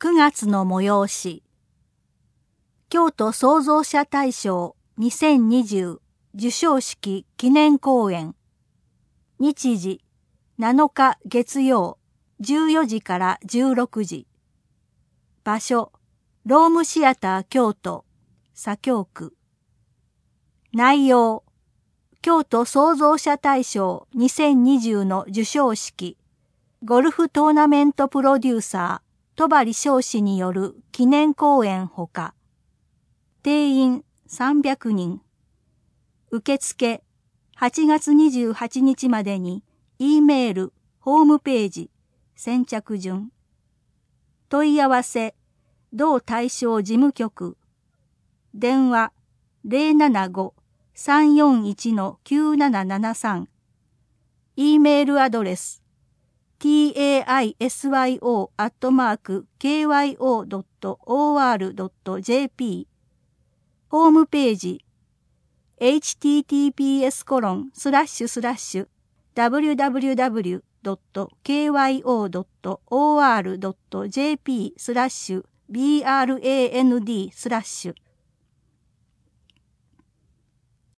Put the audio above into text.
9月の催し。京都創造者大賞2020授賞式記念講演。日時7日月曜14時から16時。場所ロームシアター京都左京区。内容京都創造者大賞2020の授賞式。ゴルフトーナメントプロデューサー戸張翔氏による記念講演ほか。定員300人。受付8月28日までに E メール、ホームページ、先着順。問い合わせ、同対象事務局。電話 075-341-9773。E メールアドレスtaisyo@kyo.or.jp ホームページ https://www.kyo.or.jp/brand/